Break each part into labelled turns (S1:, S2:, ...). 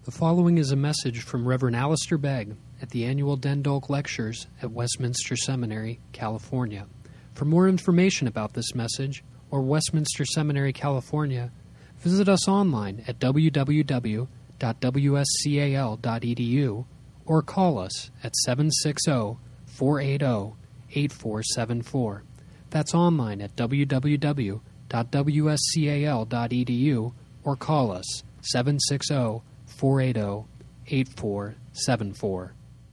S1: The following is a message from Reverend Alistair Begg at the annual Dendalk Lectures at Westminster Seminary, California. For more information about this message or Westminster Seminary, California, visit us online at www.wscal.edu or call us at 760-480-8474. That's online at www.wscal.edu or call us 760-480-8474.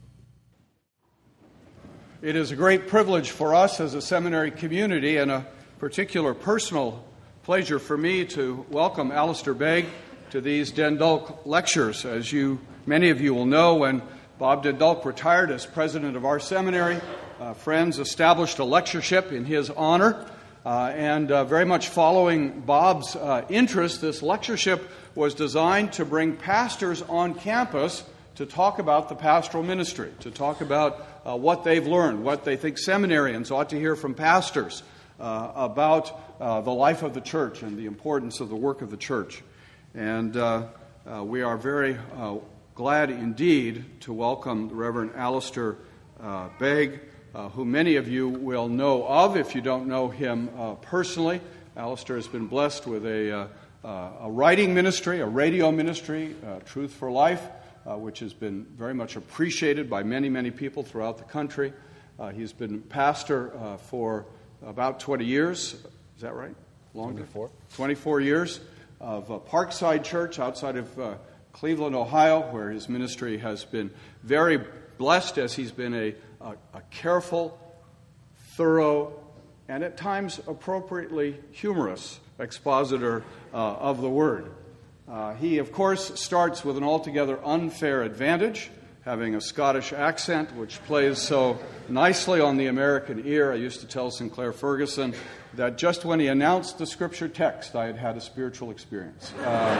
S2: It is a great privilege for us as a seminary community and a particular personal pleasure for me to welcome Alistair Begg to these Dendalk Lectures. As many of you will know, when Bob Dendalk retired as president of our seminary, friends established a lectureship in his honor. And very much following Bob's interest, this lectureship was designed to bring pastors on campus to talk about the pastoral ministry, to talk about what they've learned, what they think seminarians ought to hear from pastors about the life of the church and the importance of the work of the church. And we are very glad indeed to welcome the Reverend Alistair Begg, who many of you will know of if you don't know him personally. Alistair has been blessed with a writing ministry, a radio ministry, Truth for Life, which has been very much appreciated by many, many people throughout the country. He's been pastor for about 20 years. Is that right? Longer? 24 years of Parkside Church outside of Cleveland, Ohio, where his ministry has been very blessed as he's been a careful, thorough, and at times appropriately humorous expositor of the Word. He, of course, starts with an altogether unfair advantage, having a Scottish accent, which plays so nicely on the American ear. I used to tell Sinclair Ferguson that just when he announced the Scripture text, I had had a spiritual experience.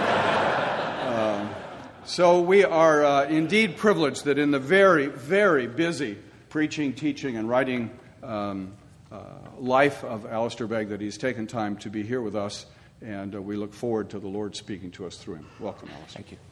S2: So we are indeed privileged that in the very, very busy preaching, teaching, and writing life of Alistair Begg that he's taken time to be here with us, and we look forward to the Lord speaking to us through him. Welcome, Alistair.
S3: Thank you.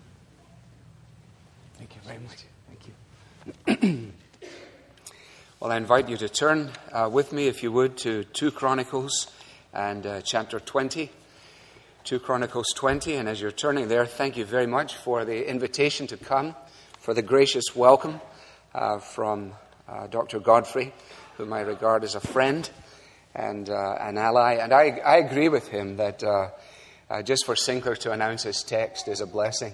S3: Thank you very much. Thank you. Well, I invite you to turn with me, if you would, to 2 Chronicles and chapter 20. 2 Chronicles 20, and as you're turning there, thank you very much for the invitation to come, for the gracious welcome from Dr. Godfrey, whom I regard as a friend and an ally. And I agree with him that just for Sinclair to announce his text is a blessing.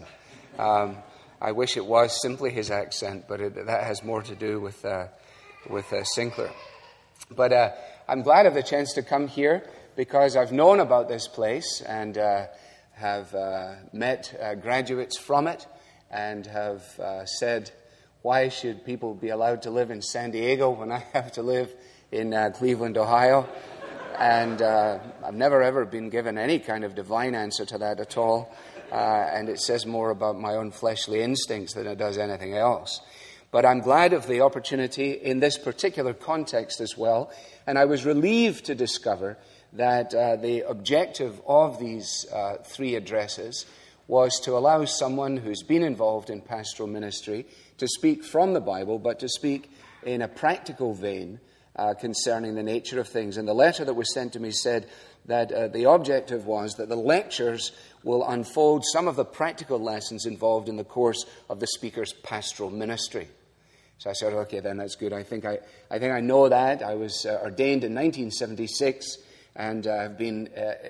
S3: I wish it was simply his accent, but that has more to do with Sinclair. But I'm glad of the chance to come here because I've known about this place and have met graduates from it and have said, why should people be allowed to live in San Diego when I have to live in Cleveland, Ohio? And I've never ever been given any kind of divine answer to that at all. And it says more about my own fleshly instincts than it does anything else. But I'm glad of the opportunity in this particular context as well. And I was relieved to discover that the objective of these 3 addresses was to allow someone who's been involved in pastoral ministry to speak from the Bible, but to speak in a practical vein concerning the nature of things. And the letter that was sent to me said that the objective was that the lectures will unfold some of the practical lessons involved in the course of the speaker's pastoral ministry. So I said, okay, then that's good. I think I know that. I was ordained in 1976 and have been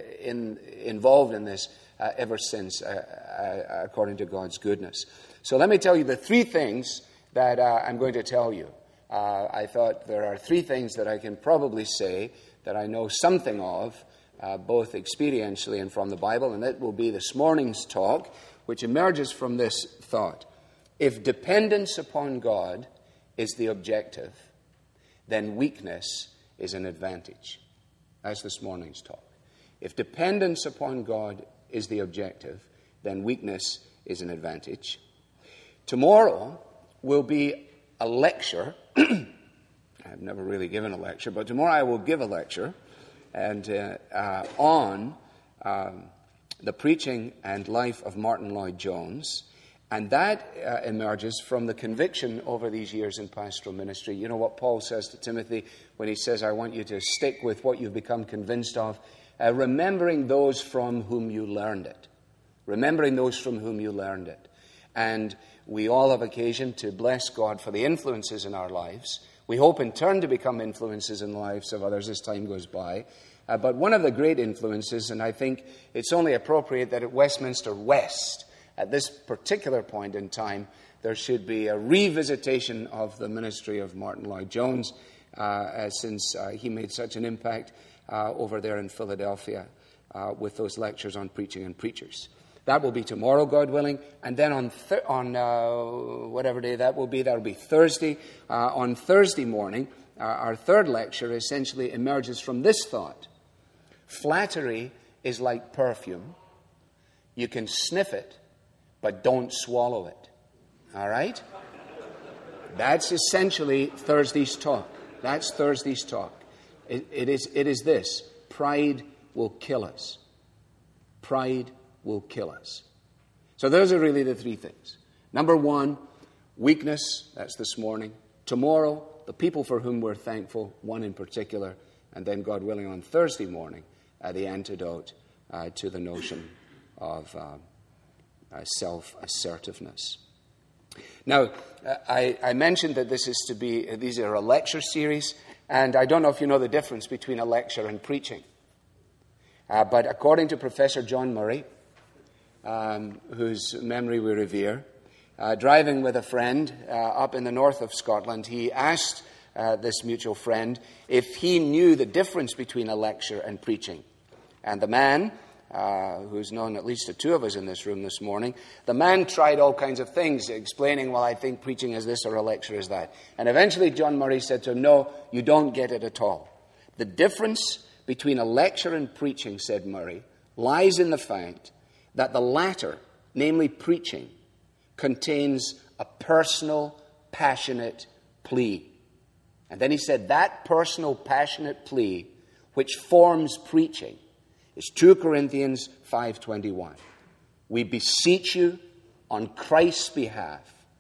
S3: involved in this ever since, according to God's goodness. So let me tell you the 3 things that I'm going to tell you. I thought there are 3 things that I can probably say that I know something of, both experientially and from the Bible, and that will be this morning's talk, which emerges from this thought. If dependence upon God is the objective, then weakness is an advantage. That's this morning's talk. If dependence upon God is the objective, then weakness is an advantage. Tomorrow will be a lecture. I've never really given a lecture, but tomorrow I will give a lecture and on the preaching and life of Martin Lloyd-Jones. And that emerges from the conviction over these years in pastoral ministry. You know what Paul says to Timothy when he says, I want you to stick with what you've become convinced of, remembering those from whom you learned it. Remembering those from whom you learned it. And we all have occasion to bless God for the influences in our lives. We hope in turn to become influences in the lives of others as time goes by. But one of the great influences, and I think it's only appropriate that at Westminster West, at this particular point in time, there should be a revisitation of the ministry of Martin Lloyd-Jones, since he made such an impact over there in Philadelphia with those lectures on preaching and preachers. That will be tomorrow, God willing, and then on whatever day that will be Thursday. On Thursday morning, our third lecture essentially emerges from this thought. Flattery is like perfume. You can sniff it, but don't swallow it. All right? That's essentially Thursday's talk. That's Thursday's talk. It is this. Pride will kill us. Pride will kill us. So those are really the three things. Number one, weakness. That's this morning. Tomorrow, the people for whom we're thankful, one in particular. And then, God willing, on Thursday morning, the antidote to the notion of self-assertiveness. Now, I mentioned that these are a lecture series, and I don't know if you know the difference between a lecture and preaching. But according to Professor John Murray, whose memory we revere, driving with a friend up in the north of Scotland, he asked this mutual friend if he knew the difference between a lecture and preaching. And the man, who's known at least to two of us in this room this morning, the man tried all kinds of things, explaining, well, I think preaching is this or a lecture is that. And eventually John Murray said to him, no, you don't get it at all. The difference between a lecture and preaching, said Murray, lies in the fact that the latter, namely preaching, contains a personal, passionate plea. And then he said that personal, passionate plea, which forms preaching, is 2 Corinthians 5:21. We beseech you on Christ's behalf,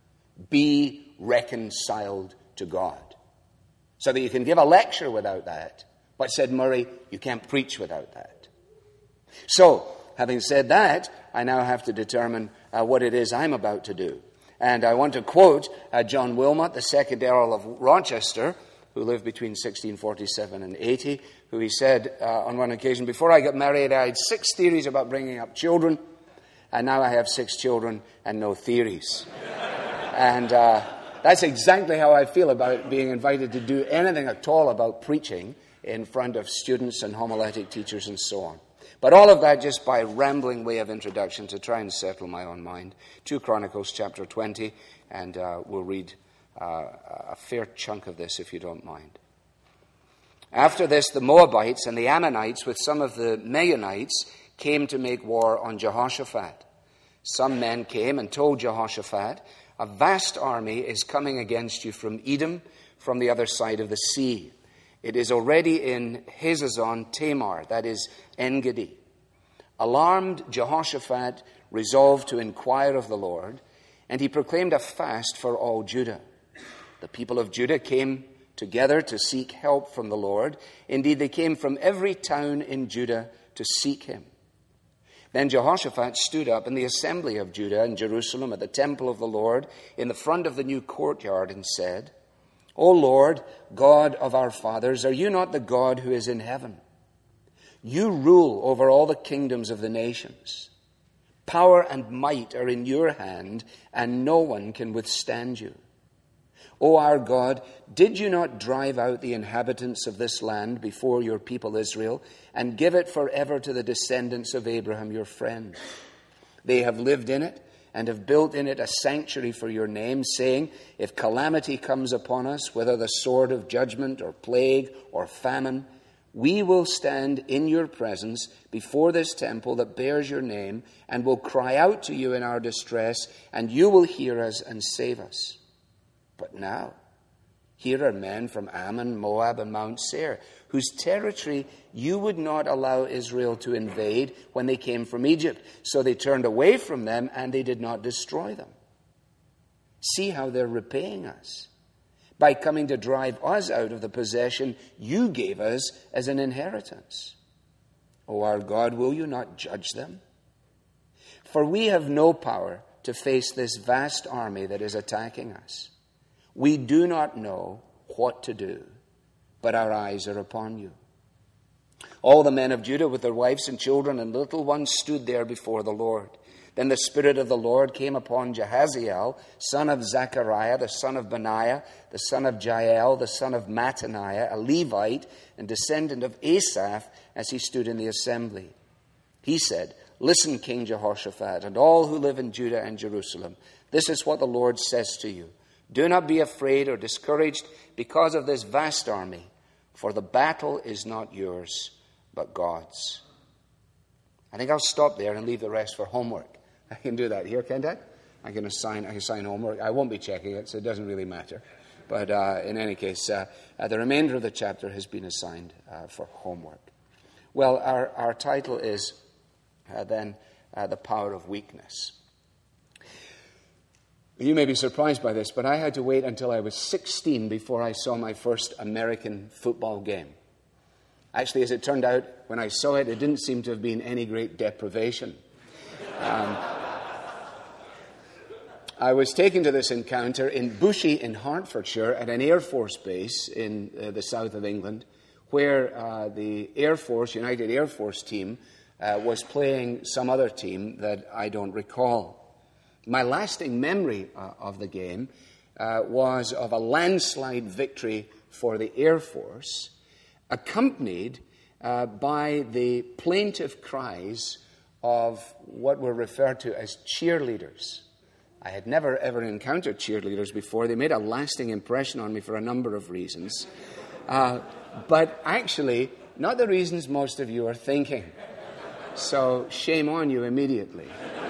S3: be reconciled to God. So that you can give a lecture without that. But, said Murray, you can't preach without that. So, having said that, I now have to determine what it is I'm about to do. And I want to quote John Wilmot, the 2nd Earl of Rochester, who lived between 1647 and 80, who he said on one occasion, before I got married, I had 6 theories about bringing up children, and now I have 6 children and no theories. And that's exactly how I feel about being invited to do anything at all about preaching in front of students and homiletic teachers and so on. But all of that just by rambling way of introduction to try and settle my own mind. 2 Chronicles chapter 20, and we'll read a fair chunk of this if you don't mind. After this, the Moabites and the Ammonites with some of the Meunites came to make war on Jehoshaphat. Some men came and told Jehoshaphat, a vast army is coming against you from Edom, from the other side of the sea. It is already in Hazazon Tamar, that is En-Gedi. Alarmed, Jehoshaphat resolved to inquire of the Lord, and he proclaimed a fast for all Judah. The people of Judah came together to seek help from the Lord. Indeed, they came from every town in Judah to seek him. Then Jehoshaphat stood up in the assembly of Judah and Jerusalem at the temple of the Lord in the front of the new courtyard and said, O Lord, God of our fathers, are you not the God who is in heaven? You rule over all the kingdoms of the nations. Power and might are in your hand, and no one can withstand you. O our God, did you not drive out the inhabitants of this land before your people Israel, and give it forever to the descendants of Abraham your friend? They have lived in it, and have built in it a sanctuary for your name, saying, if calamity comes upon us, whether the sword of judgment or plague or famine, we will stand in your presence before this temple that bears your name, and will cry out to you in our distress, and you will hear us and save us. But now, here are men from Ammon, Moab, and Mount Seir, whose territory you would not allow Israel to invade when they came from Egypt. So they turned away from them, and they did not destroy them. See how they're repaying us by coming to drive us out of the possession you gave us as an inheritance. O our God, will you not judge them? For we have no power to face this vast army that is attacking us. We do not know what to do, but our eyes are upon you. All the men of Judah with their wives and children and little ones stood there before the Lord. Then the Spirit of the Lord came upon Jahaziel, son of Zechariah, the son of Benaiah, the son of Jael, the son of Mattaniah, a Levite and descendant of Asaph, as he stood in the assembly. He said, Listen, King Jehoshaphat, and all who live in Judah and Jerusalem. This is what the Lord says to you. Do not be afraid or discouraged because of this vast army, for the battle is not yours, but God's. I think I'll stop there and leave the rest for homework. I can do that here, can't I? I can assign homework. I won't be checking it, so it doesn't really matter. But in any case, the remainder of the chapter has been assigned for homework. Well, our title is then The Power of Weakness. You may be surprised by this, but I had to wait until I was 16 before I saw my first American football game. Actually, as it turned out, when I saw it, it didn't seem to have been any great deprivation. I was taken to this encounter in Bushey in Hertfordshire at an Air Force base in the south of England, where the Air Force, United Air Force team, was playing some other team that I don't recall. My lasting memory of the game was of a landslide victory for the Air Force, accompanied by the plaintive cries of what were referred to as cheerleaders. I had never, ever encountered cheerleaders before. They made a lasting impression on me for a number of reasons. But actually, not the reasons most of you are thinking. So shame on you immediately.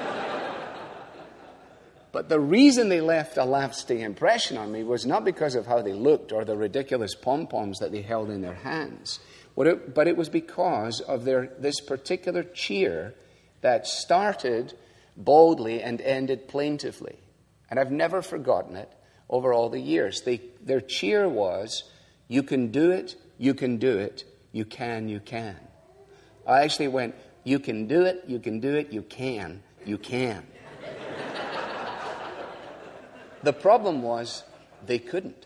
S3: But the reason they left a lasting impression on me was not because of how they looked or the ridiculous pom-poms that they held in their hands, but it was because of this particular cheer that started boldly and ended plaintively. And I've never forgotten it over all the years. Their cheer was, you can do it, you can do it, you can, you can. I actually went, you can do it, you can do it, you can, you can. The problem was, they couldn't.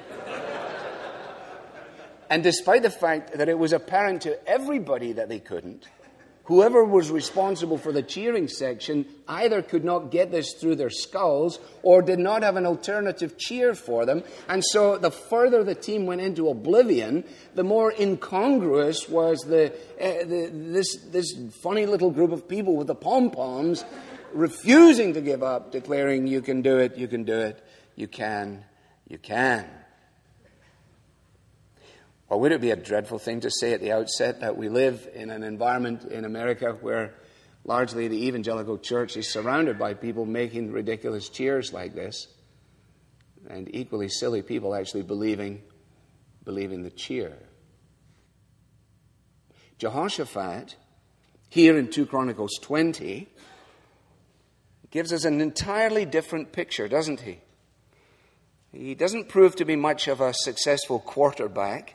S3: And despite the fact that it was apparent to everybody that they couldn't, whoever was responsible for the cheering section either could not get this through their skulls or did not have an alternative cheer for them. And so the further the team went into oblivion, the more incongruous was this funny little group of people with the pom-poms refusing to give up, declaring, you can do it, you can do it, you can, you can. Or would it be a dreadful thing to say at the outset that we live in an environment in America where largely the evangelical church is surrounded by people making ridiculous cheers like this, and equally silly people actually believing the cheer? Jehoshaphat, here in 2 Chronicles 20, gives us an entirely different picture, doesn't he? He doesn't prove to be much of a successful quarterback.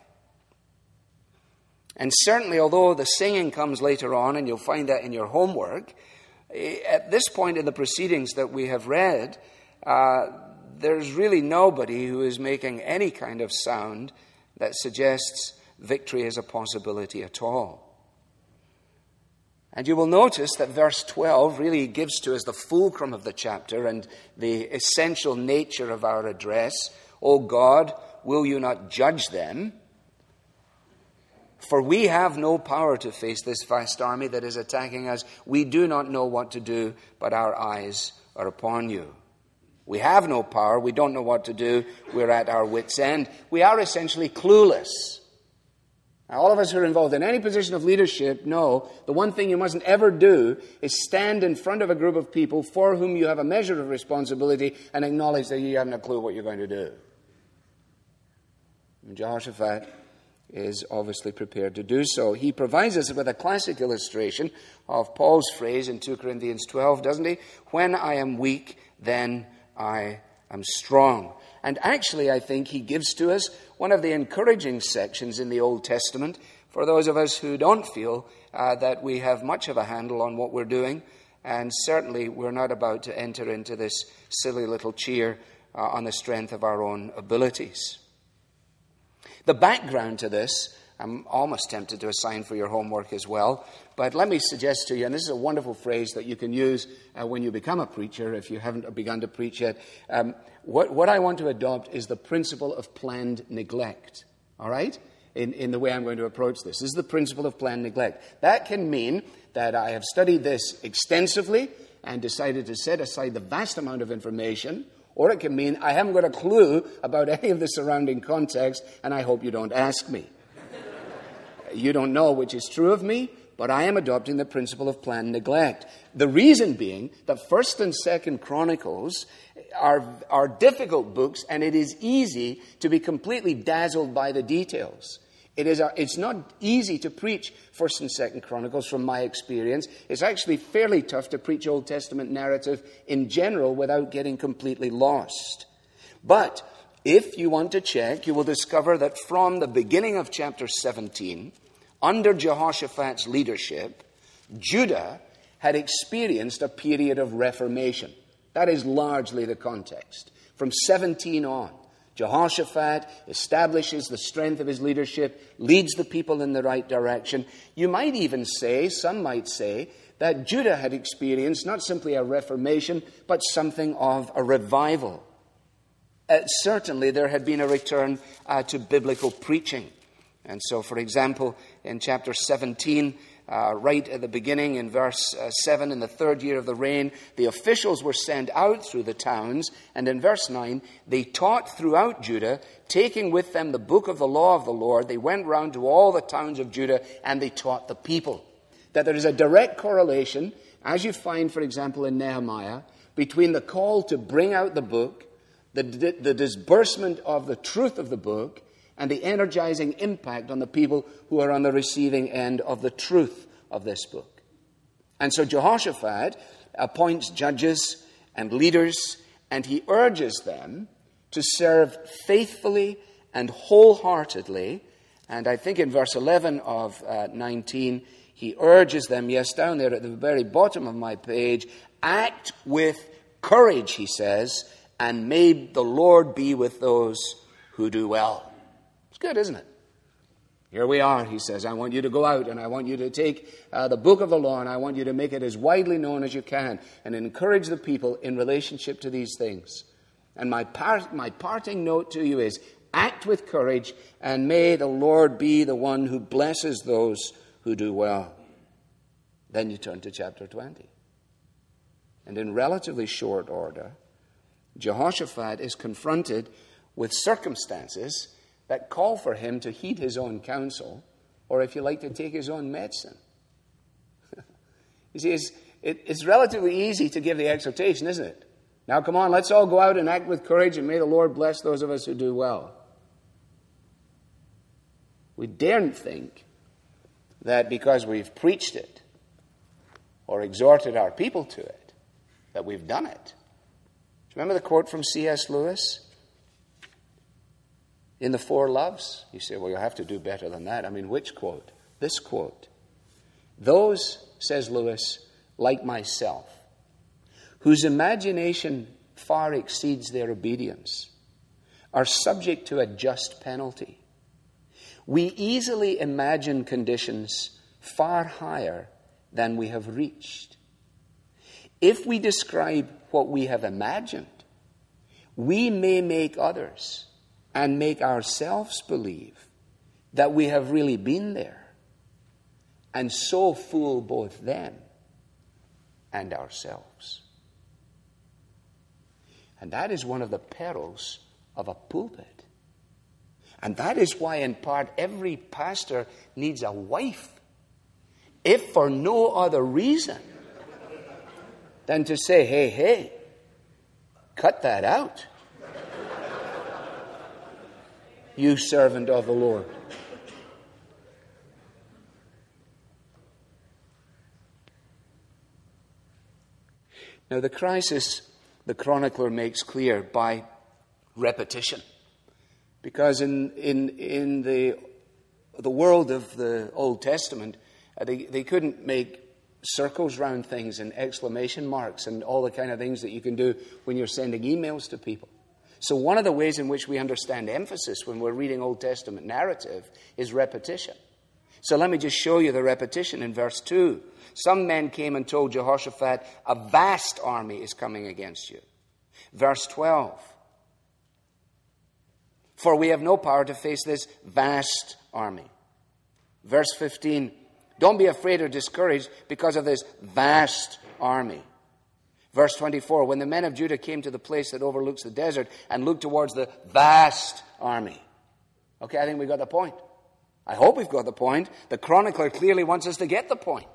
S3: And certainly, although the singing comes later on, and you'll find that in your homework, at this point in the proceedings that we have read, there's really nobody who is making any kind of sound that suggests victory is a possibility at all. And you will notice that verse 12 really gives to us the fulcrum of the chapter and the essential nature of our address. O God, will you not judge them? For we have no power to face this vast army that is attacking us. We do not know what to do, but our eyes are upon you. We have no power. We don't know what to do. We're at our wits' end. We are essentially clueless. Now, all of us who are involved in any position of leadership know the one thing you mustn't ever do is stand in front of a group of people for whom you have a measure of responsibility and acknowledge that you haven't a clue what you're going to do. And Jehoshaphat is obviously prepared to do so. He provides us with a classic illustration of Paul's phrase in 2 Corinthians 12, doesn't he? When I am weak, then I strong. And actually, I think he gives to us one of the encouraging sections in the Old Testament for those of us who don't feel that we have much of a handle on what we're doing. And certainly we're not about to enter into this silly little cheer on the strength of our own abilities. The background to this, I'm almost tempted to assign for your homework as well, but let me suggest to you, and this is a wonderful phrase that you can use when you become a preacher if you haven't begun to preach yet. What I want to adopt is the principle of planned neglect, all right, in the way I'm going to approach this. This is the principle of planned neglect. That can mean that I have studied this extensively and decided to set aside the vast amount of information, or it can mean I haven't got a clue about any of the surrounding context, and I hope you don't ask me. You don't know which is true of me, but I am adopting the principle of planned neglect. The reason being that 1st and 2nd Chronicles are difficult books, and it is easy to be completely dazzled by the details. It's not easy to preach 1st and 2nd Chronicles from my experience. It's actually fairly tough to preach Old Testament narrative in general without getting completely lost. But if you want to check, you will discover that from the beginning of chapter 17, under Jehoshaphat's leadership, Judah had experienced a period of reformation. That is largely the context. From 17 on, Jehoshaphat establishes the strength of his leadership, leads the people in the right direction. You might even say, some might say, that Judah had experienced not simply a reformation, but something of a revival. Certainly there had been a return to biblical preaching. And so, for example, in chapter 17, right at the beginning, in verse 7, in the 3rd year of the reign, the officials were sent out through the towns. And in verse 9, they taught throughout Judah, taking with them the book of the law of the Lord. They went round to all the towns of Judah, and they taught the people. That there is a direct correlation, as you find, for example, in Nehemiah, between the call to bring out the book, the disbursement of the truth of the book, and the energizing impact on the people who are on the receiving end of the truth of this book. And so Jehoshaphat appoints judges and leaders, and he urges them to serve faithfully and wholeheartedly. And I think in verse 11 of 19, he urges them, yes, down there at the very bottom of my page, act with courage, he says, and may the Lord be with those who do well. It's good, isn't it? Here we are, he says. I want you to go out and I want you to take the book of the law and I want you to make it as widely known as you can and encourage the people in relationship to these things. And my parting note to you is act with courage and may the Lord be the one who blesses those who do well. Then you turn to chapter 20. And in relatively short order, Jehoshaphat is confronted with circumstances that call for him to heed his own counsel, or if you like, to take his own medicine. You see, it's relatively easy to give the exhortation, isn't it? Now come on, let's all go out and act with courage, and may the Lord bless those of us who do well. We daren't think that because we've preached it, or exhorted our people to it, that we've done it. Do you remember the quote from C.S. Lewis? In the Four Loves, you say, well, you have to do better than that. I mean, which quote? This quote. Those, says Lewis, like myself, whose imagination far exceeds their obedience, are subject to a just penalty. We easily imagine conditions far higher than we have reached. If we describe what we have imagined, we may make others and make ourselves believe that we have really been there, and so fool both them and ourselves. And that is one of the perils of a pulpit. And that is why, in part, every pastor needs a wife, if for no other reason than to say, hey, cut that out, you servant of the Lord. Now, the crisis the chronicler makes clear, by repetition. Because in the world of the Old Testament, they couldn't make circles round things and exclamation marks and all the kind of things that you can do when you're sending emails to people. So one of the ways in which we understand emphasis when we're reading Old Testament narrative is repetition. So let me just show you the repetition in verse 2. Some men came and told Jehoshaphat, a vast army is coming against you. Verse 12. For we have no power to face this vast army. Verse 15. Don't be afraid or discouraged because of this vast army. Verse 24. When the men of Judah came to the place that overlooks the desert and looked towards the vast army. Okay, I think we got the point. I hope we've got the point. The chronicler clearly wants us to get the point.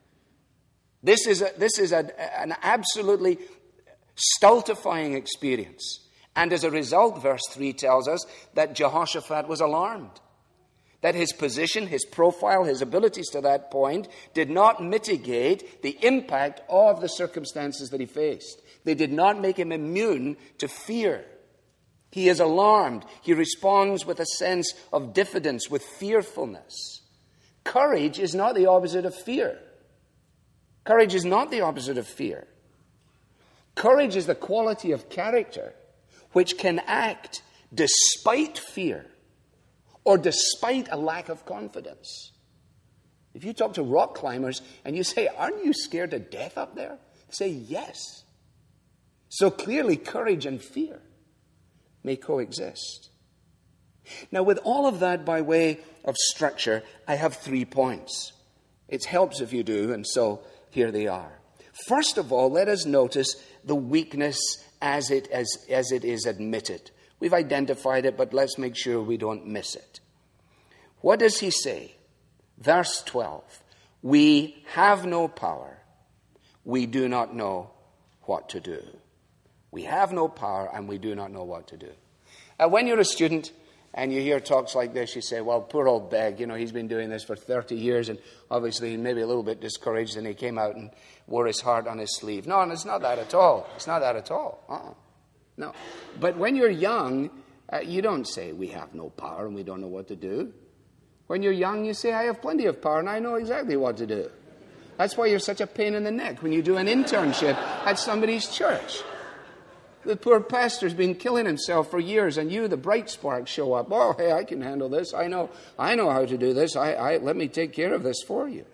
S3: This is an absolutely stultifying experience. And as a result, verse 3 tells us that Jehoshaphat was alarmed. That his position, his profile, his abilities to that point did not mitigate the impact of the circumstances that he faced. They did not make him immune to fear. He is alarmed. He responds with a sense of diffidence, with fearfulness. Courage is not the opposite of fear. Courage is not the opposite of fear. Courage is the quality of character which can act despite fear or despite a lack of confidence. If you talk to rock climbers and you say, aren't you scared to death up there? They say, yes. So clearly courage and fear may coexist. Now, with all of that by way of structure, I have 3 points. It helps if you do, and so here they are. First of all, let us notice the weakness as it is admitted. We've identified it, but let's make sure we don't miss it. What does he say? Verse 12. We have no power. We do not know what to do. We have no power and we do not know what to do. When you're a student and you hear talks like this, you say, well, poor old Begg, he's been doing this for 30 years and obviously maybe a little bit discouraged and he came out and wore his heart on his sleeve. No, and it's not that at all. It's not that at all. No. But when you're young, you don't say, we have no power and we don't know what to do. When you're young, you say, I have plenty of power and I know exactly what to do. That's why you're such a pain in the neck when you do an internship at somebody's church. The poor pastor's been killing himself for years, and you, the bright spark, show up. Oh, hey, I can handle this. I know how to do this. Let me take care of this for you.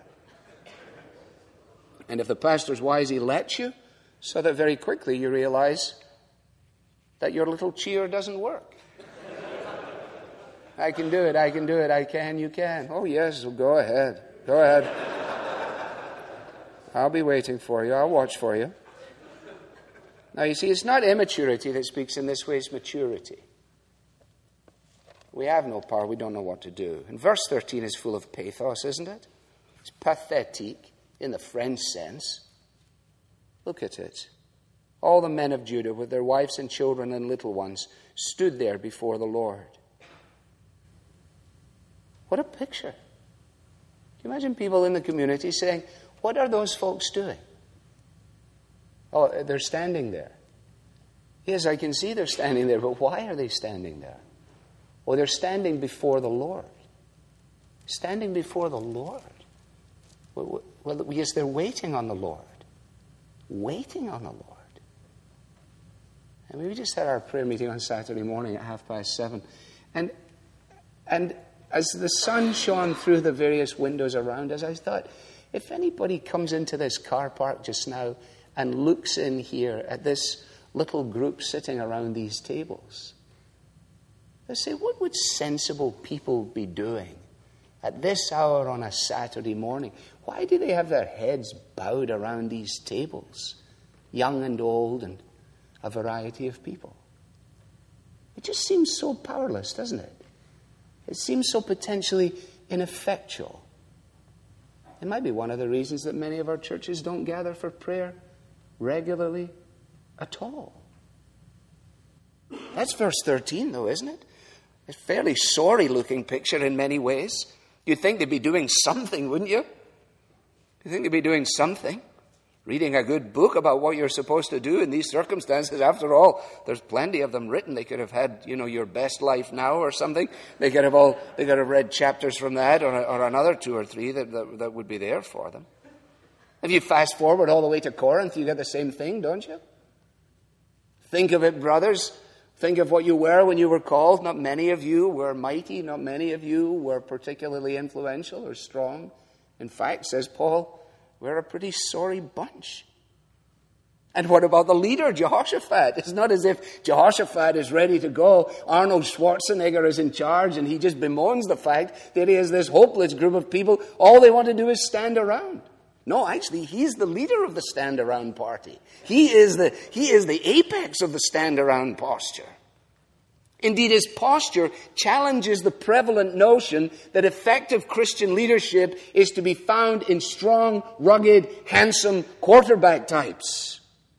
S3: And if the pastor's wise, he lets you, so that very quickly you realize that your little cheer doesn't work. I can do it. I can, you can. Oh, yes, well, go ahead. I'll be waiting for you. I'll watch for you. Now, you see, it's not immaturity that speaks in this way, it's maturity. We have no power, we don't know what to do. And verse 13 is full of pathos, isn't it? It's pathetic in the French sense. Look at it. All the men of Judah, with their wives and children and little ones, stood there before the Lord. What a picture. Can you imagine people in the community saying, what are those folks doing? Oh, they're standing there. Yes, I can see they're standing there, but why are they standing there? Well, they're standing before the Lord. Standing before the Lord. Well, yes, they're waiting on the Lord. Waiting on the Lord. And we just had our prayer meeting on Saturday morning at 7:30. And as the sun shone through the various windows around us, I thought, if anybody comes into this car park just now and looks in here at this little group sitting around these tables, they say, what would sensible people be doing at this hour on a Saturday morning? Why do they have their heads bowed around these tables, young and old and a variety of people? It just seems so powerless, doesn't it? It seems so potentially ineffectual. It might be one of the reasons that many of our churches don't gather for prayer regularly at all. That's verse 13, though, isn't it? It's a fairly sorry-looking picture in many ways. You'd think they'd be doing something, wouldn't you? You'd think they'd be doing something. reading a good book about what you're supposed to do in these circumstances. After all, there's plenty of them written. They could have had, Your Best Life Now or something. They could have read chapters from that or another 2 or 3 that would be there for them. If you fast forward all the way to Corinth, you get the same thing, don't you? Think of it, brothers. Think of what you were when you were called. Not many of you were mighty. Not many of you were particularly influential or strong. In fact, says Paul, we're a pretty sorry bunch. And what about the leader, Jehoshaphat? It's not as if Jehoshaphat is ready to go. Arnold Schwarzenegger is in charge, and he just bemoans the fact that he has this hopeless group of people. All they want to do is stand around. No, actually, he's the leader of the stand-around party. He is the apex of the stand-around posture. Indeed, his posture challenges the prevalent notion that effective Christian leadership is to be found in strong, rugged, handsome quarterback types.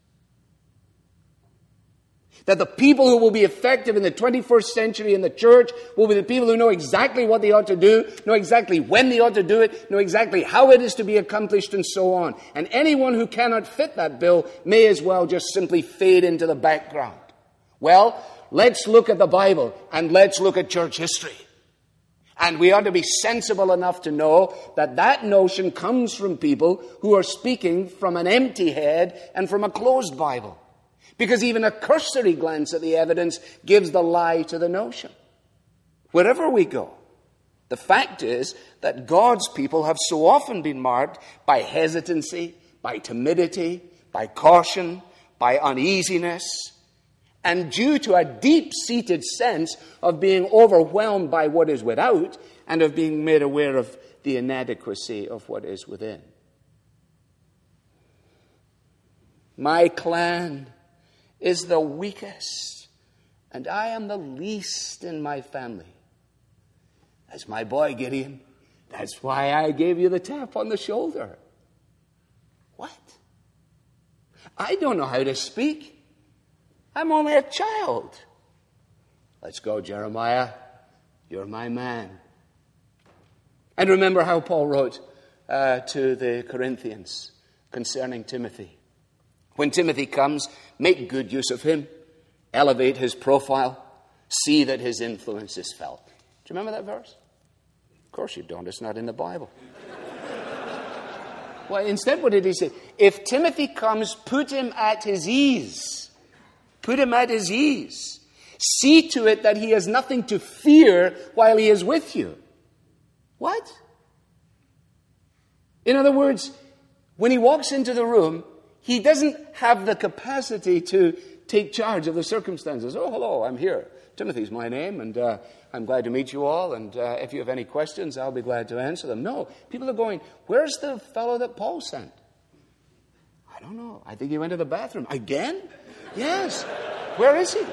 S3: That the people who will be effective in the 21st century in the church will be the people who know exactly what they ought to do, know exactly when they ought to do it, know exactly how it is to be accomplished, and so on. And anyone who cannot fit that bill may as well just simply fade into the background. Well, let's look at the Bible and let's look at church history. And we ought to be sensible enough to know that that notion comes from people who are speaking from an empty head and from a closed Bible. Because even a cursory glance at the evidence gives the lie to the notion. Wherever we go, the fact is that God's people have so often been marked by hesitancy, by timidity, by caution, by uneasiness, and due to a deep-seated sense of being overwhelmed by what is without and of being made aware of the inadequacy of what is within. My clan is the weakest, and I am the least in my family. That's my boy, Gideon. That's why I gave you the tap on the shoulder. What? I don't know how to speak. I'm only a child. Let's go, Jeremiah. You're my man. And remember how Paul wrote to the Corinthians concerning Timothy. When Timothy comes, make good use of him. Elevate his profile. See that his influence is felt. Do you remember that verse? Of course you don't. It's not in the Bible. Well, instead, what did he say? If Timothy comes, put him at his ease. Put him at his ease. See to it that he has nothing to fear while he is with you. What? In other words, when he walks into the room, he doesn't have the capacity to take charge of the circumstances. Oh, hello, I'm here. Timothy's my name, and I'm glad to meet you all. And if you have any questions, I'll be glad to answer them. No, people are going, where's the fellow that Paul sent? I don't know. I think he went to the bathroom. Again? Yes. Where is he?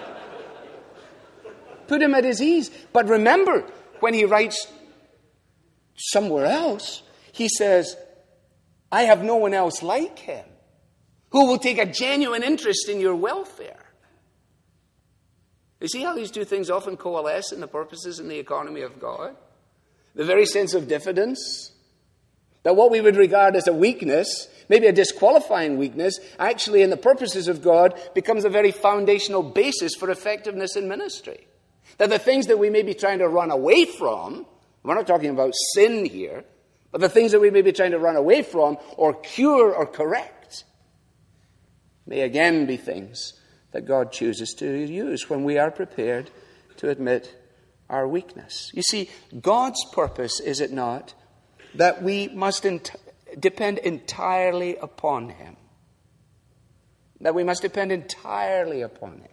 S3: Put him at his ease. But remember, when he writes somewhere else, he says, I have no one else like him who will take a genuine interest in your welfare. You see how these two things often coalesce in the purposes and the economy of God? The very sense of diffidence, that what we would regard as a weakness, maybe a disqualifying weakness, actually in the purposes of God becomes a very foundational basis for effectiveness in ministry. That the things that we may be trying to run away from, we're not talking about sin here, but the things that we may be trying to run away from or cure or correct may again be things that God chooses to use when we are prepared to admit our weakness. You see, God's purpose, is it not, that we must depend entirely upon Him. That we must depend entirely upon Him.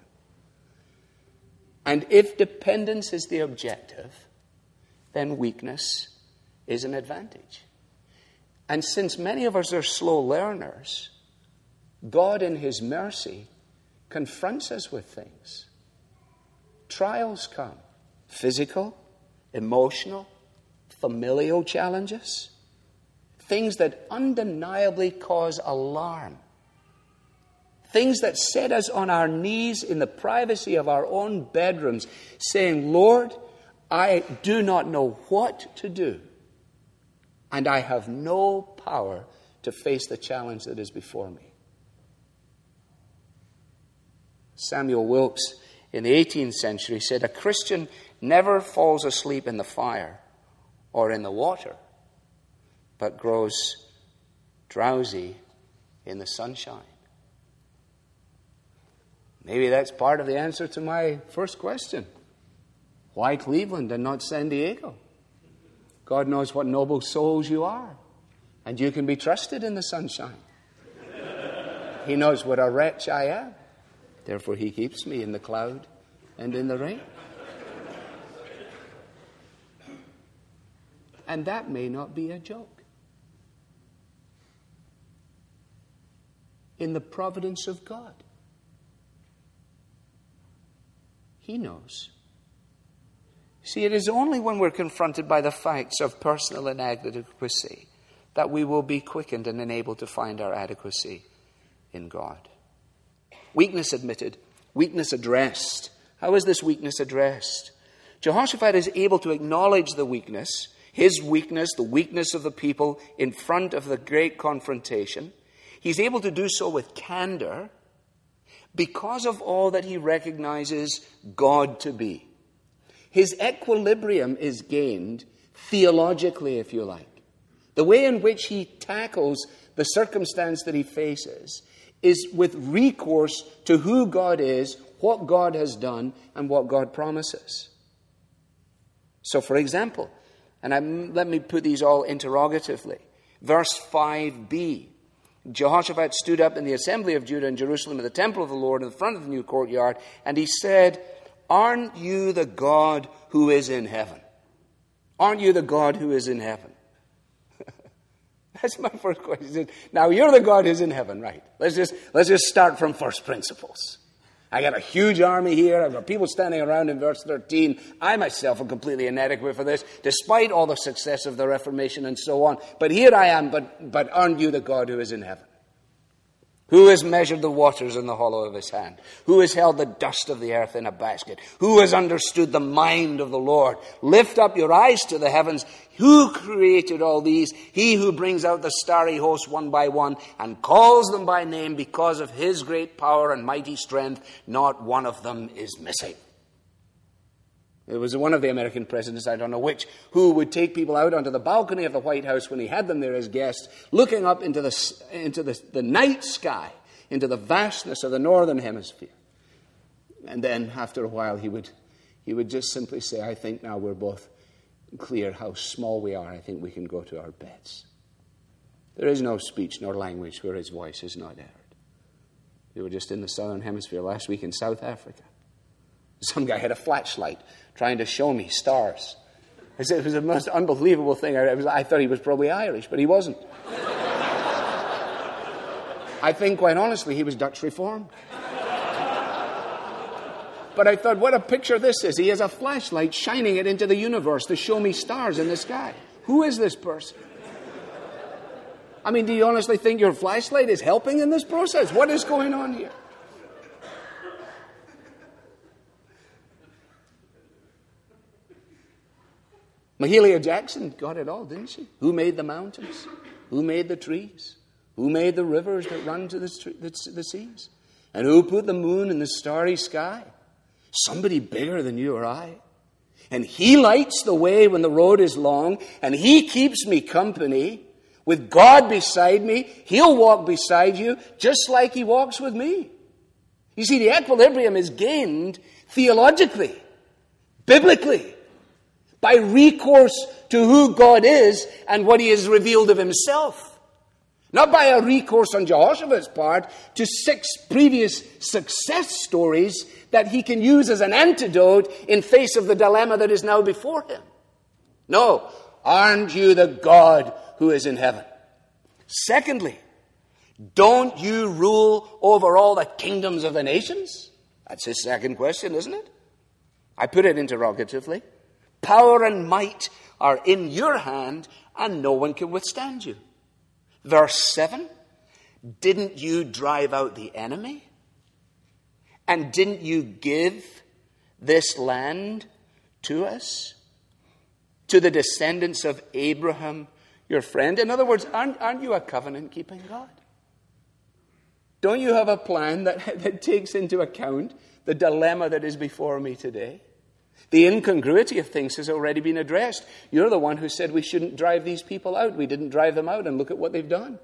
S3: And if dependence is the objective, then weakness is an advantage. And since many of us are slow learners, God in His mercy confronts us with things. Trials come. Physical, emotional, familial challenges. Things that undeniably cause alarm. Things that set us on our knees in the privacy of our own bedrooms, saying, Lord, I do not know what to do, and I have no power to face the challenge that is before me. Samuel Wilkes in the 18th century said, "A Christian never falls asleep in the fire or in the water, but grows drowsy in the sunshine." Maybe that's part of the answer to my first question. Why Cleveland and not San Diego? God knows what noble souls you are, and you can be trusted in the sunshine. He knows what a wretch I am. Therefore, He keeps me in the cloud and in the rain. And that may not be a joke. In the providence of God, He knows. See, it is only when we're confronted by the facts of personal inadequacy that we will be quickened and enabled to find our adequacy in God. Weakness admitted, weakness addressed. How is this weakness addressed? Jehoshaphat is able to acknowledge the weakness, his weakness, the weakness of the people in front of the great confrontation. He's able to do so with candor because of all that he recognizes God to be. His equilibrium is gained theologically, if you like. The way in which he tackles the circumstance that he faces is with recourse to who God is, what God has done, and what God promises. So, for example, and let me put these all interrogatively. Verse 5b. Jehoshaphat stood up in the assembly of Judah and Jerusalem in the temple of the Lord in the front of the new courtyard, and he said, "Aren't you the God who is in heaven? Aren't you the God who is in heaven?" That's my first question. Now, you're the God who's in heaven, right? Let's just start from first principles. I got a huge army here. I've got people standing around in verse 13. I myself am completely inadequate for this, despite all the success of the Reformation and so on. But here I am, but aren't you the God who is in heaven? Who has measured the waters in the hollow of his hand? Who has held the dust of the earth in a basket? Who has understood the mind of the Lord? Lift up your eyes to the heavens. Who created all these? He who brings out the starry host one by one and calls them by name because of his great power and mighty strength. Not one of them is missing. There was one of the American presidents, I don't know which, who would take people out onto the balcony of the White House when he had them there as guests, looking up into the night sky, into the vastness of the northern hemisphere. And then, after a while, he would just simply say, "I think now we're both clear how small we are. I think we can go to our beds." There is no speech nor language where his voice is not heard. We were just in the southern hemisphere last week in South Africa. Some guy had a flashlight trying to show me stars. I said it was the most unbelievable thing. I thought he was probably Irish, but he wasn't. I think, quite honestly, he was Dutch Reformed. But I thought, what a picture this is. He has a flashlight shining it into the universe to show me stars in the sky. Who is this person? I mean, do you honestly think your flashlight is helping in this process? What is going on here? Mahalia Jackson got it all, didn't she? Who made the mountains? Who made the trees? Who made the rivers that run to the seas? And who put the moon in the starry sky? Somebody bigger than you or I. And He lights the way when the road is long, and He keeps me company. With God beside me, He'll walk beside you just like He walks with me. You see, the equilibrium is gained theologically, biblically, by recourse to who God is and what He has revealed of Himself. Not by a recourse on Jehoshaphat's part to 6 previous success stories that he can use as an antidote in face of the dilemma that is now before him. No, aren't you the God who is in heaven? Secondly, don't you rule over all the kingdoms of the nations? That's his second question, isn't it? I put it interrogatively. Power and might are in your hand, and no one can withstand you. Verse 7, didn't you drive out the enemy? And didn't you give this land to us? To the descendants of Abraham, your friend? In other words, aren't you a covenant-keeping God? Don't you have a plan that takes into account the dilemma that is before me today? The incongruity of things has already been addressed. You're the one who said we shouldn't drive these people out. We didn't drive them out, and look at what they've done.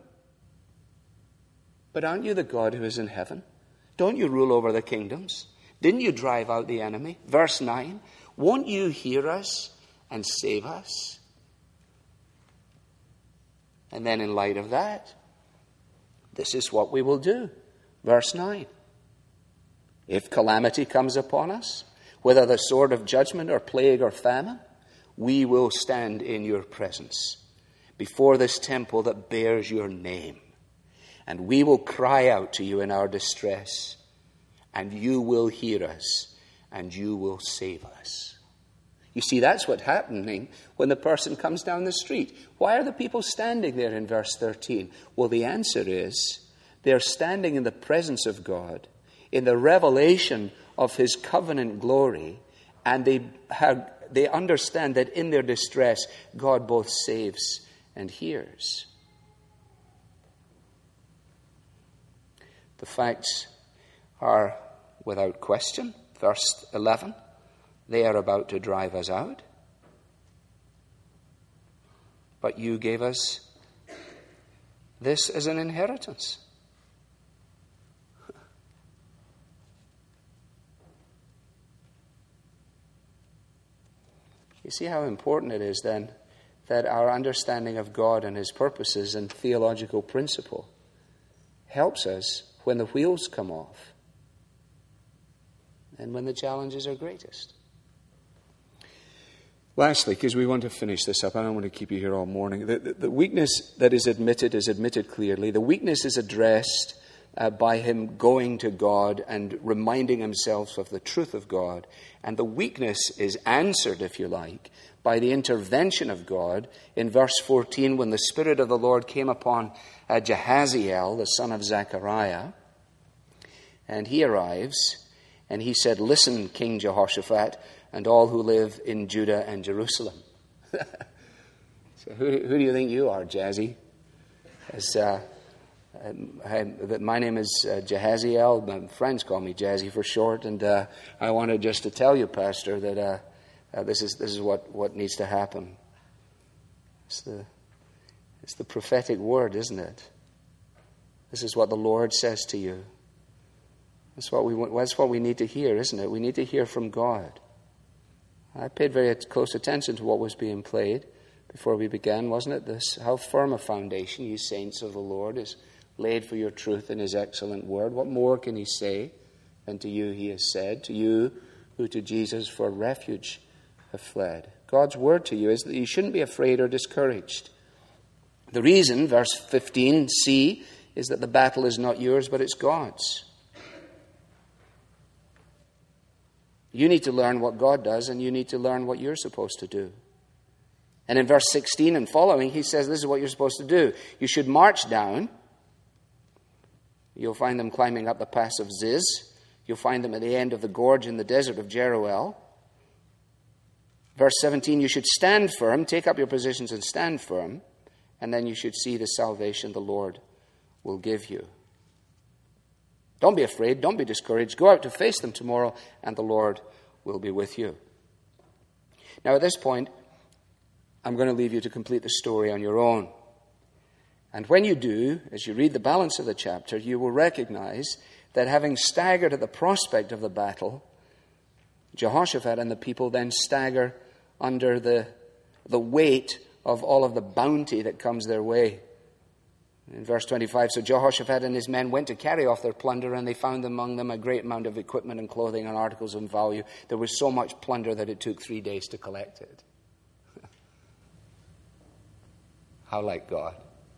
S3: But aren't you the God who is in heaven? Don't you rule over the kingdoms? Didn't you drive out the enemy? Verse 9, won't you hear us and save us? And then in light of that, this is what we will do. Verse 9. If calamity comes upon us, whether the sword of judgment or plague or famine, we will stand in your presence before this temple that bears your name. And we will cry out to you in our distress, and you will hear us, and you will save us. You see, that's what's happening when the person comes down the street. Why are the people standing there in verse 13? Well, the answer is they're standing in the presence of God, in the revelation of his covenant glory, and they understand that in their distress, God both saves and hears. The facts are without question. Verse 11, they are about to drive us out. But you gave us this as an inheritance. You see how important it is then that our understanding of God and his purposes and theological principle helps us when the wheels come off and when the challenges are greatest. Lastly, because we want to finish this up, I don't want to keep you here all morning. The weakness that is admitted clearly. The weakness is addressed by him going to God and reminding himself of the truth of God. And the weakness is answered, if you like, by the intervention of God in verse 14 when the Spirit of the Lord came upon Jahaziel, the son of Zechariah. And he arrives and he said, "Listen, King Jehoshaphat, and all who live in Judah and Jerusalem." So who do you think you are, Jazzy? My name is Jahaziel. My friends call me Jazzy for short. And I wanted just to tell you, Pastor, that this is what needs to happen. It's the prophetic word, isn't it? This is what the Lord says to you. That's what we need to hear, isn't it? We need to hear from God. I paid very close attention to what was being played before we began, wasn't it? This, how firm a foundation, you saints of the Lord, is laid for your truth in his excellent word. What more can he say than to you he has said, to you who to Jesus for refuge have fled? God's word to you is that you shouldn't be afraid or discouraged. The reason, verse 15c, is that the battle is not yours, but it's God's. You need to learn what God does, and you need to learn what you're supposed to do. And in verse 16 and following, he says this is what you're supposed to do. You should march down. You'll find them climbing up the pass of Ziz. You'll find them at the end of the gorge in the desert of Jeruel. Verse 17, you should stand firm, take up your positions and stand firm, and then you should see the salvation the Lord will give you. Don't be afraid, don't be discouraged. Go out to face them tomorrow, and the Lord will be with you. Now, at this point, I'm going to leave you to complete the story on your own. And when you do, as you read the balance of the chapter, you will recognize that having staggered at the prospect of the battle, Jehoshaphat and the people then stagger under the weight of all of the bounty that comes their way. In verse 25, so Jehoshaphat and his men went to carry off their plunder, and they found among them a great amount of equipment and clothing and articles of value. There was so much plunder that it took 3 days to collect it. How like God.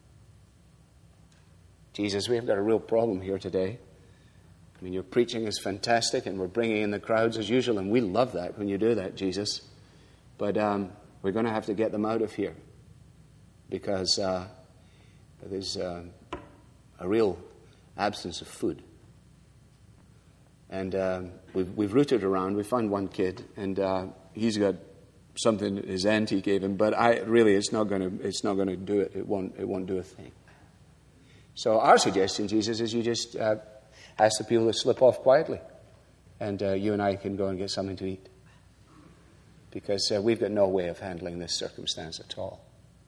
S3: Jesus, we have got a real problem here today. I mean, your preaching is fantastic, and we're bringing in the crowds as usual, and we love that when you do that, Jesus. But we're going to have to get them out of here because there's a real absence of food. And we've rooted around. We found one kid, and he's got something that his auntie gave him, but it's not going to do it. It won't do a thing. So our suggestion, Jesus, is you just ask the people to slip off quietly, and you and I can go and get something to eat, because we've got no way of handling this circumstance at all.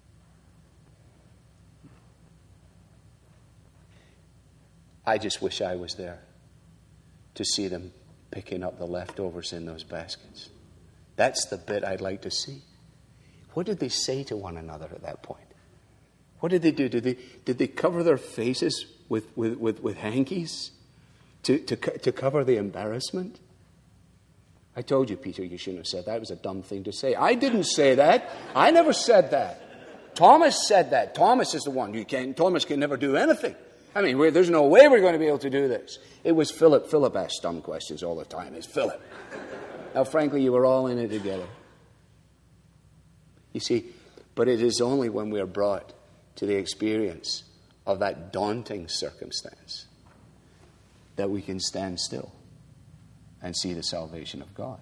S3: I just wish I was there to see them picking up the leftovers in those baskets. That's the bit I'd like to see. What did they say to one another at that point? What did they do? Did they cover their faces with hankies to cover the embarrassment? I told you, Peter, you shouldn't have said that. It was a dumb thing to say. I didn't say that. I never said that. Thomas said that. Thomas is the one. Thomas can never do anything. I mean, there's no way we're going to be able to do this. It was Philip. Philip asked dumb questions all the time. It's Philip. Now, frankly, you were all in it together. You see, but it is only when we are brought to the experience of that daunting circumstance that we can stand still and see the salvation of God.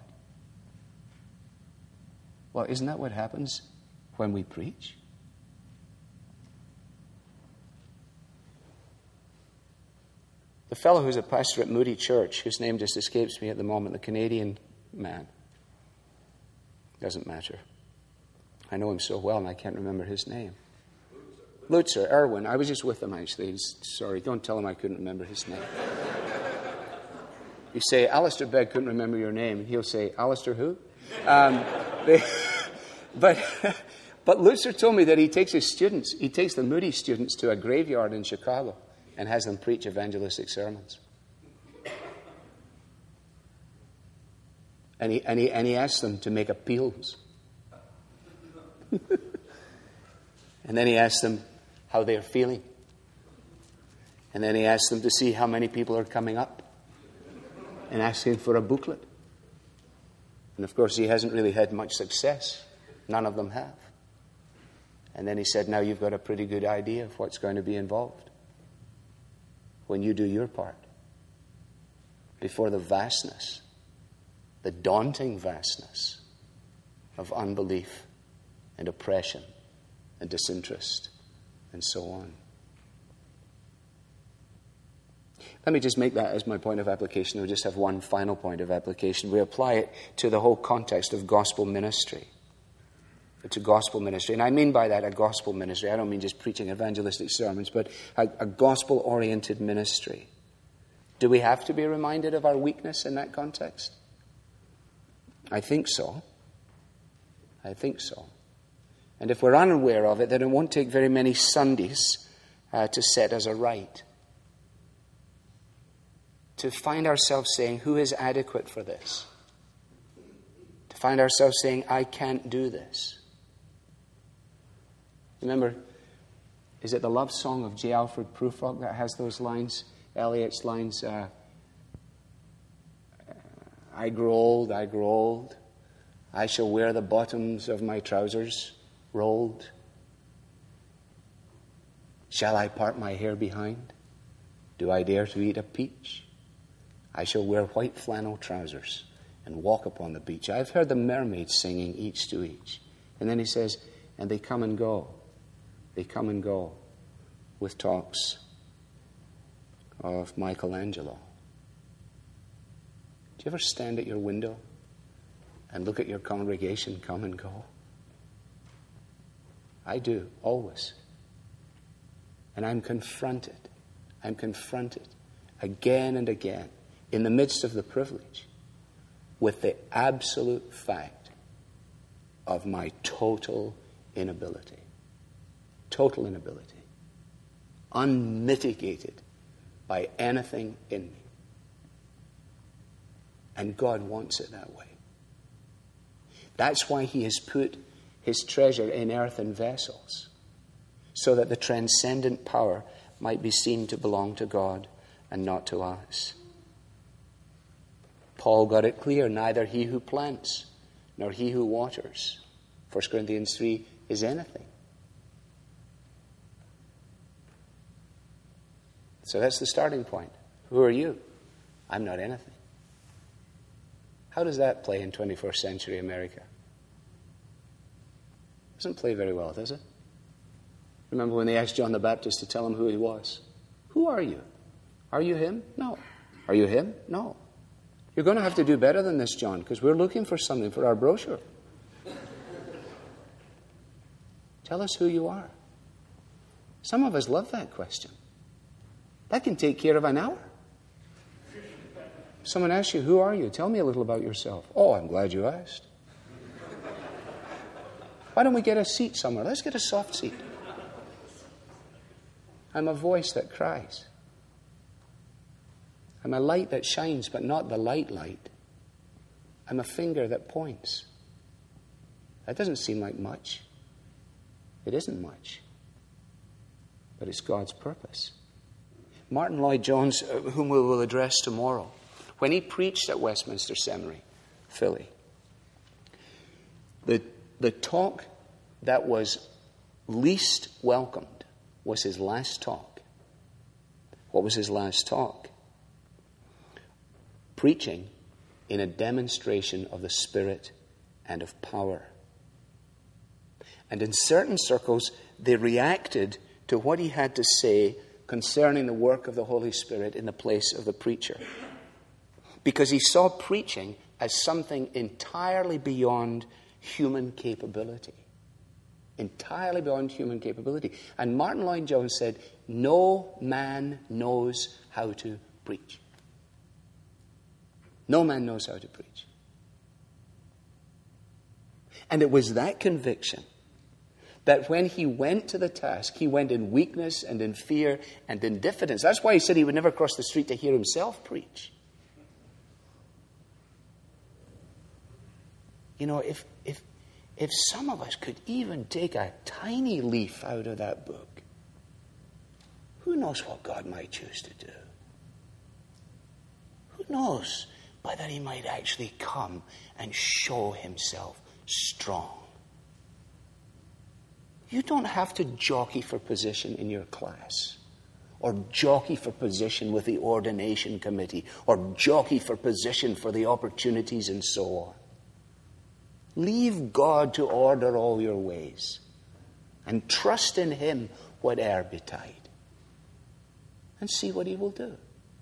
S3: Well, isn't that what happens when we preach? The fellow who's a pastor at Moody Church, whose name just escapes me at the moment, the Canadian man, doesn't matter. I know him so well and I can't remember his name. Lutzer, Erwin. I was just with him, actually. Sorry, don't tell him I couldn't remember his name. You say, Alistair Begg couldn't remember your name, and he'll say, Alistair who? But Lutzer told me that he takes the Moody students to a graveyard in Chicago and has them preach evangelistic sermons. And he asks them to make appeals. And then he asks them how they're feeling. And then he asks them to see how many people are coming up and asking for a booklet. And of course, he hasn't really had much success. None of them have. And then he said, now you've got a pretty good idea of what's going to be involved when you do your part before the vastness, the daunting vastness of unbelief and oppression and disinterest and so on. Let me just make that as my point of application. We'll just have one final point of application. We apply it to the whole context of gospel ministry. It's a gospel ministry. And I mean by that a gospel ministry. I don't mean just preaching evangelistic sermons, but a gospel-oriented ministry. Do we have to be reminded of our weakness in that context? I think so. I think so. And if we're unaware of it, then it won't take very many Sundays to set us aright. To find ourselves saying, who is adequate for this? To find ourselves saying, I can't do this. Remember, is it the love song of J. Alfred Prufrock that has those lines? Eliot's lines, I grow old, I shall wear the bottoms of my trousers rolled. Shall I part my hair behind? Do I dare to eat a peach? I shall wear white flannel trousers and walk upon the beach. I've heard the mermaids singing each to each. And then he says, and they come and go. They come and go with talks of Michelangelo. Do you ever stand at your window and look at your congregation come and go? I do, always. And I'm confronted again and again in the midst of the privilege with the absolute fact of my total inability. Total inability. Unmitigated by anything in me. And God wants it that way. That's why He has put His treasure in earthen vessels, so that the transcendent power might be seen to belong to God and not to us. Paul got it clear, neither he who plants nor he who waters, 1 Corinthians 3, is anything. So that's the starting point. Who are you? I'm not anything. How does that play in 21st century America? Doesn't play very well, does it? Remember when they asked John the Baptist to tell him who he was? Who are you? Are you him? No. Are you him? No. You're going to have to do better than this, John, because we're looking for something for our brochure. Tell us who you are. Some of us love that question. That can take care of an hour. Someone asks you, who are you? Tell me a little about yourself. Oh, I'm glad you asked. Why don't we get a seat somewhere? Let's get a soft seat. I'm a voice that cries. I'm a light that shines, but not the light. I'm a finger that points. That doesn't seem like much. It isn't much. But it's God's purpose. Martin Lloyd-Jones, whom we will address tomorrow, when he preached at Westminster Seminary, Philly, the talk that was least welcomed was his last talk. What was his last talk? Preaching in a demonstration of the Spirit and of power. And in certain circles, they reacted to what he had to say concerning the work of the Holy Spirit in the place of the preacher. Because he saw preaching as something entirely beyond human capability. Entirely beyond human capability. And Martin Lloyd-Jones said, no man knows how to preach. No man knows how to preach. And it was that conviction that when he went to the task, he went in weakness and in fear and in diffidence. That's why he said he would never cross the street to hear himself preach. You know, if some of us could even take a tiny leaf out of that book, who knows what God might choose to do? Who knows whether he might actually come and show himself strong? You don't have to jockey for position in your class, or jockey for position with the ordination committee, or jockey for position for the opportunities and so on. Leave God to order all your ways and trust in him whate'er betide, and see what he will do.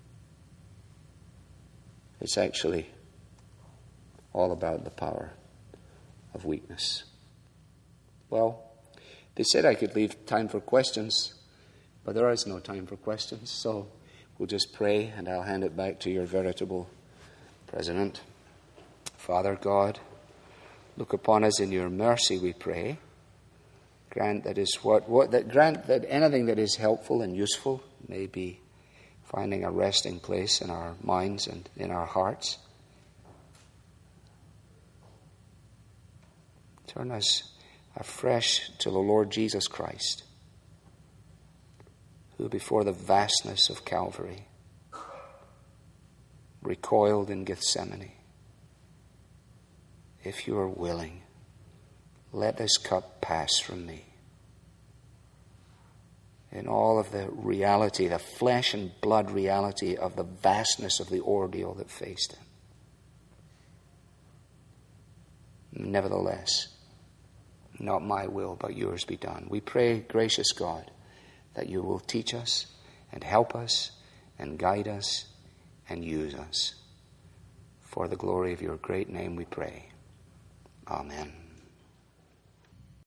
S3: It's actually all about the power of weakness. Well, they said I could leave time for questions, but there is no time for questions, so we'll just pray and I'll hand it back to your veritable president. Father God, look upon us in your mercy, we pray. Grant that grant that anything that is helpful and useful may be finding a resting place in our minds and in our hearts. Turn us afresh to the Lord Jesus Christ, who before the vastness of Calvary recoiled in Gethsemane. If you are willing, let this cup pass from me. In all of the reality, the flesh and blood reality of the vastness of the ordeal that faced him. Nevertheless, not my will, but yours be done. We pray, gracious God, that you will teach us and help us and guide us and use us. For the glory of your great name we pray. Amen.